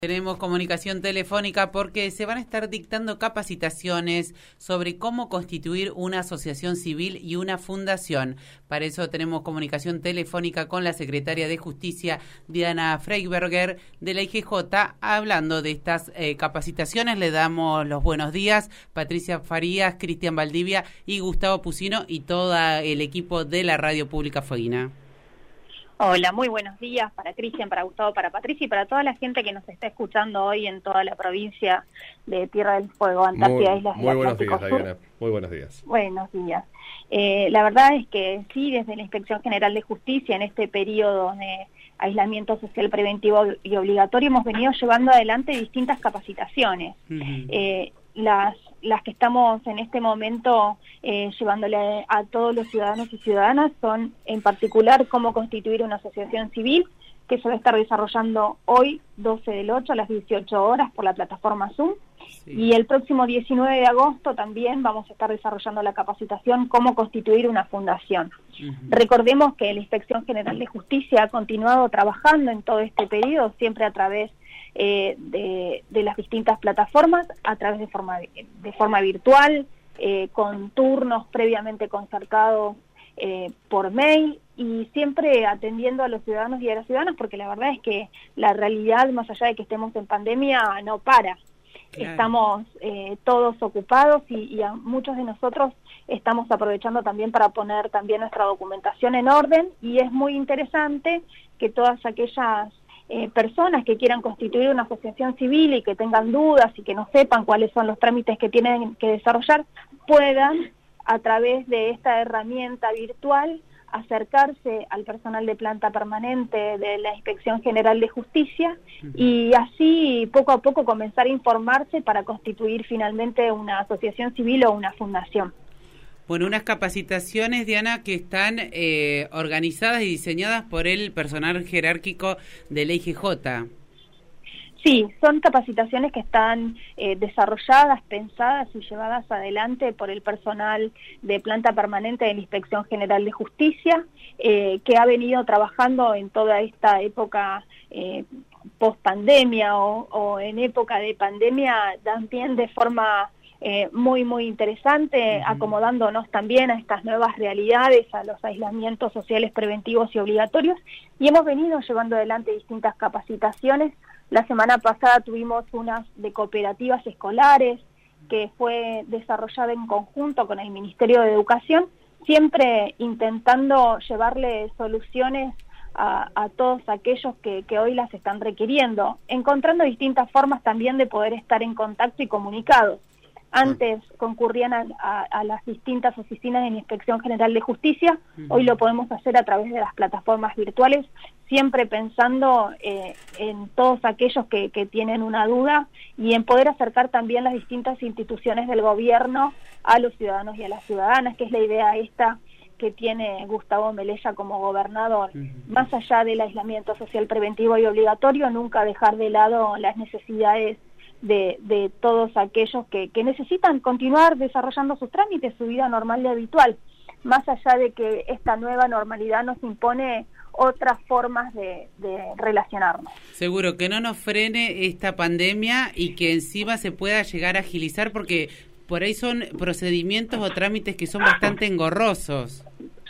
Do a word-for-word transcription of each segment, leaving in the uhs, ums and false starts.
Tenemos comunicación telefónica porque se van a estar dictando capacitaciones sobre cómo constituir una asociación civil y una fundación. Para eso tenemos comunicación telefónica con la secretaria de Justicia, Diana Freiberger, de la I G J, hablando de estas eh, capacitaciones. Le damos los buenos días, Patricia Farías, Cristian Valdivia y Gustavo Pusino y todo el equipo de la Radio Pública Fueguina. Hola, muy buenos días para Cristian, para Gustavo, para Patricia y para toda la gente que nos está escuchando hoy en toda la provincia de Tierra del Fuego, Antártida, Islas del Atlántico Sur. Muy buenos días, Diana. Muy buenos días. Buenos días. Eh, la verdad es que sí, desde la Inspección General de Justicia, en este periodo de aislamiento social preventivo y obligatorio, hemos venido llevando adelante distintas capacitaciones. Uh-huh. eh, las las que estamos en este momento eh, llevándole a todos los ciudadanos y ciudadanas son, en particular, cómo constituir una asociación civil, que se va a estar desarrollando hoy, doce del ocho, a las dieciocho horas, por la plataforma Zoom. Sí. Y el próximo diecinueve de agosto también vamos a estar desarrollando la capacitación cómo constituir una fundación. Uh-huh. Recordemos que la Inspección General de Justicia ha continuado trabajando en todo este periodo, siempre a través Eh, de, de las distintas plataformas, a través de forma, de forma virtual, eh, con turnos previamente concertados eh, por mail, y siempre atendiendo a los ciudadanos y a las ciudadanas, porque la verdad es que la realidad, más allá de que estemos en pandemia, no para. Claro. Estamos eh, todos ocupados y, y a muchos de nosotros estamos aprovechando también para poner también nuestra documentación en orden, y es muy interesante que todas aquellas Eh, personas que quieran constituir una asociación civil y que tengan dudas y que no sepan cuáles son los trámites que tienen que desarrollar, puedan, a través de esta herramienta virtual, acercarse al personal de planta permanente de la Inspección General de Justicia uh-huh. y así poco a poco comenzar a informarse para constituir finalmente una asociación civil o una fundación. Bueno, unas capacitaciones, Diana, que están eh, organizadas y diseñadas por el personal jerárquico de la I G J. Sí, son capacitaciones que están eh, desarrolladas, pensadas y llevadas adelante por el personal de planta permanente de la Inspección General de Justicia, eh, que ha venido trabajando en toda esta época eh, post-pandemia o, o en época de pandemia, también de forma Eh, muy, muy interesante, uh-huh. acomodándonos también a estas nuevas realidades, a los aislamientos sociales preventivos y obligatorios, y hemos venido llevando adelante distintas capacitaciones. La semana pasada tuvimos unas de cooperativas escolares, que fue desarrollada en conjunto con el Ministerio de Educación, siempre intentando llevarle soluciones a, a todos aquellos que, que hoy las están requiriendo, encontrando distintas formas también de poder estar en contacto y comunicados. Antes concurrían a, a, a las distintas oficinas de la Inspección General de Justicia, uh-huh. hoy lo podemos hacer a través de las plataformas virtuales, siempre pensando eh, en todos aquellos que, que tienen una duda y en poder acercar también las distintas instituciones del gobierno a los ciudadanos y a las ciudadanas, que es la idea esta que tiene Gustavo Melella como gobernador. Uh-huh. Más allá del aislamiento social preventivo y obligatorio, nunca dejar de lado las necesidades De, de todos aquellos que, que necesitan continuar desarrollando sus trámites, su vida normal y habitual, más allá de que esta nueva normalidad nos impone otras formas de, de relacionarnos. Seguro que no nos frene esta pandemia y que encima se pueda llegar a agilizar, porque por ahí son procedimientos o trámites que son bastante engorrosos.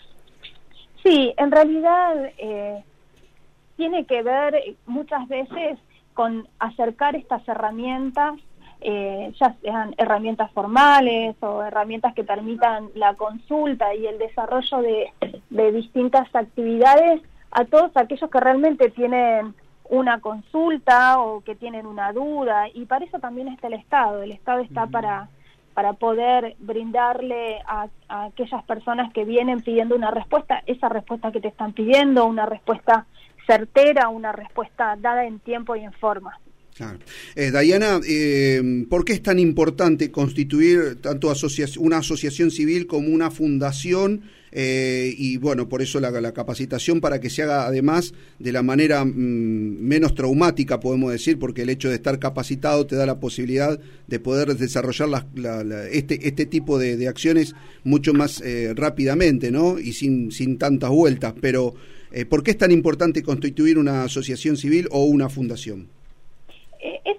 Sí, en realidad eh, tiene que ver muchas veces con acercar estas herramientas, eh, ya sean herramientas formales o herramientas que permitan la consulta y el desarrollo de, de distintas actividades a todos aquellos que realmente tienen una consulta o que tienen una duda, y para eso también está el Estado. El Estado está uh-huh. para, para poder brindarle a, a aquellas personas que vienen pidiendo una respuesta, esa respuesta que te están pidiendo, una respuesta certera, una respuesta dada en tiempo y en forma. Claro. Eh, Diana, eh, ¿por qué es tan importante constituir tanto asocia- una asociación civil como una fundación? Eh, y bueno, por eso la, la capacitación, para que se haga además de la manera mmm, menos traumática, podemos decir, porque el hecho de estar capacitado te da la posibilidad de poder desarrollar la, la, la, este, este tipo de, de acciones mucho más eh, rápidamente, ¿no? Y sin, sin tantas vueltas. Pero Eh, ¿por qué es tan importante constituir una asociación civil o una fundación?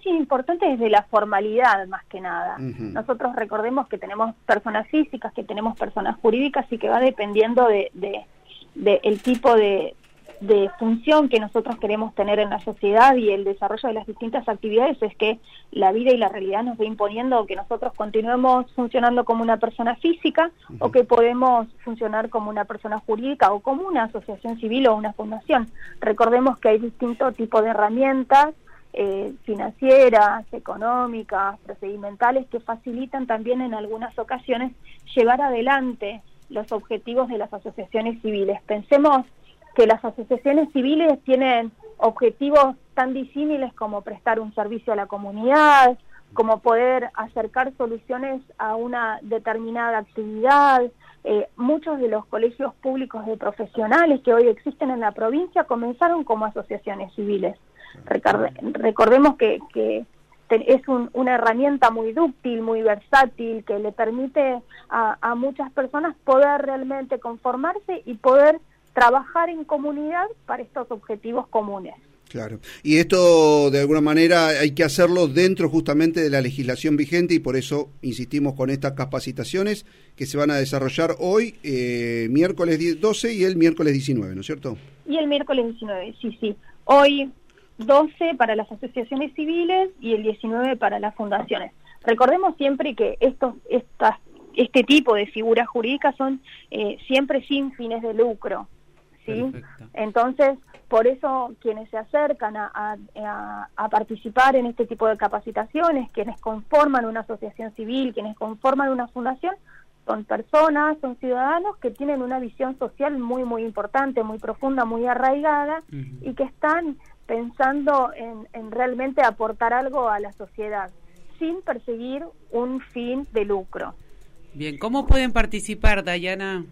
parece importante desde la formalidad más que nada. Uh-huh. Nosotros recordemos que tenemos personas físicas, que tenemos personas jurídicas y que va dependiendo de, de, de el tipo de, de función que nosotros queremos tener en la sociedad y el desarrollo de las distintas actividades, es que la vida y la realidad nos va imponiendo que nosotros continuemos funcionando como una persona física uh-huh. o que podemos funcionar como una persona jurídica o como una asociación civil o una fundación. Recordemos que hay distintos tipos de herramientas eh, financieras, económicas, procedimentales que facilitan también en algunas ocasiones llevar adelante los objetivos de las asociaciones civiles. Pensemos que las asociaciones civiles tienen objetivos tan disímiles como prestar un servicio a la comunidad, como poder acercar soluciones a una determinada actividad. Eh, muchos de los colegios públicos de profesionales que hoy existen en la provincia comenzaron como asociaciones civiles. Recorde, recordemos que, que es un, una herramienta muy dúctil, muy versátil, que le permite a, a muchas personas poder realmente conformarse y poder trabajar en comunidad para estos objetivos comunes. Claro. Y esto, de alguna manera, hay que hacerlo dentro justamente de la legislación vigente y por eso insistimos con estas capacitaciones que se van a desarrollar hoy, eh, miércoles doce y el miércoles diecinueve, ¿no es cierto? Y el miércoles diecinueve, sí, sí. Hoy doce para las asociaciones civiles y el diecinueve para las fundaciones. Recordemos siempre que estos, estas, este tipo de figuras jurídicas son eh, siempre sin fines de lucro. ¿Sí? Perfecto. Entonces, por eso quienes se acercan a, a, a participar en este tipo de capacitaciones, quienes conforman una asociación civil, quienes conforman una fundación, son personas, son ciudadanos que tienen una visión social muy, muy importante, muy profunda, muy arraigada, uh-huh. y que están pensando en, en realmente aportar algo a la sociedad, sin perseguir un fin de lucro. Bien, ¿cómo pueden participar, Dayana?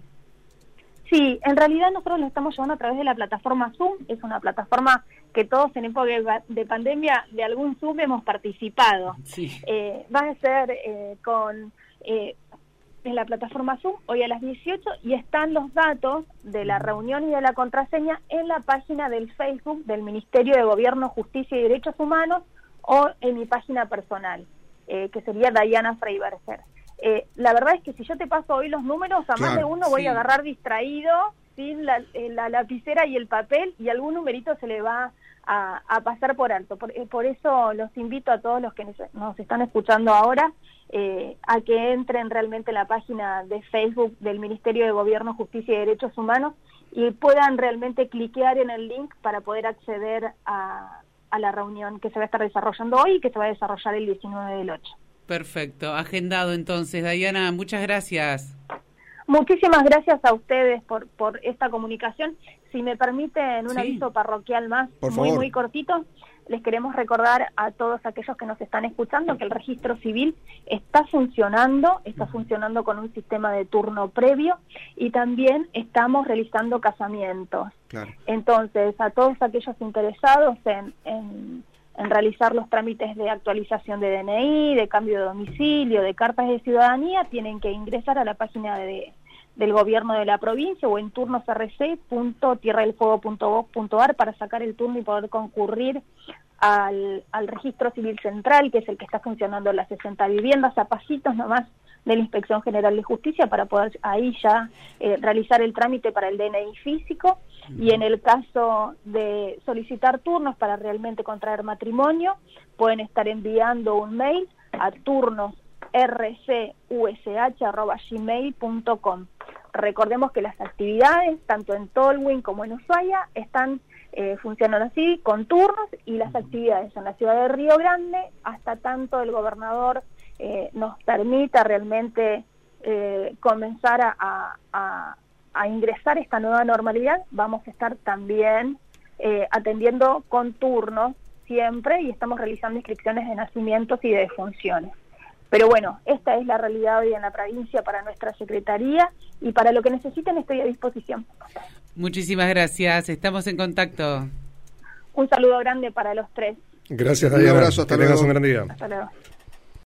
Sí, en realidad nosotros lo estamos llevando a través de la plataforma Zoom. Es una plataforma que todos en época de pandemia de algún Zoom hemos participado. Sí. Eh, va a ser eh, con eh, en la plataforma Zoom hoy a las dieciocho y están los datos de la reunión y de la contraseña en la página del Facebook del Ministerio de Gobierno, Justicia y Derechos Humanos o en mi página personal, eh, que sería Dayana Freiberger. Eh, la verdad es que si yo te paso hoy los números, a claro, más de uno voy sí. a agarrar distraído sin la, eh, la lapicera y el papel y algún numerito se le va a, a pasar por alto. Por, eh, por eso los invito a todos los que nos están escuchando ahora eh, a que entren realmente en la página de Facebook del Ministerio de Gobierno, Justicia y Derechos Humanos y puedan realmente cliquear en el link para poder acceder a, a la reunión que se va a estar desarrollando hoy y que se va a desarrollar el diecinueve del ocho. Perfecto, agendado entonces. Dayana, muchas gracias. Muchísimas gracias a ustedes por, por esta comunicación. Si me permiten un sí. aviso parroquial más, por muy, favor. muy cortito, les queremos recordar a todos aquellos que nos están escuchando que el registro civil está funcionando, está funcionando con un sistema de turno previo y también estamos realizando casamientos. Claro. Entonces, a todos aquellos interesados en... en en realizar los trámites de actualización de D N I, de cambio de domicilio, de cartas de ciudadanía, tienen que ingresar a la página de, del gobierno de la provincia o en turnos r c punto tierra del fuego punto gov punto a r para sacar el turno y poder concurrir al, al registro civil central, que es el que está funcionando en las sesenta viviendas, a pasitos nomás de la Inspección General de Justicia, para poder ahí ya eh, realizar el trámite para el D N I físico. Y en el caso de solicitar turnos para realmente contraer matrimonio, pueden estar enviando un mail a turnos r c u s h arroba gmail punto com. Recordemos que las actividades, tanto en Tolwyn como en Ushuaia, están eh, funcionando así, con turnos, y las actividades en la ciudad de Río Grande, hasta tanto el gobernador eh, nos permita realmente eh, comenzar a... a, a a ingresar esta nueva normalidad, vamos a estar también eh, atendiendo con turnos siempre y estamos realizando inscripciones de nacimientos y de defunciones. Pero bueno, esta es la realidad hoy en la provincia para nuestra secretaría y para lo que necesiten estoy a disposición. Muchísimas gracias, estamos en contacto. Un saludo grande para los tres. Gracias, Dayana. Un abrazo, hasta luego. Un gran día. Hasta luego.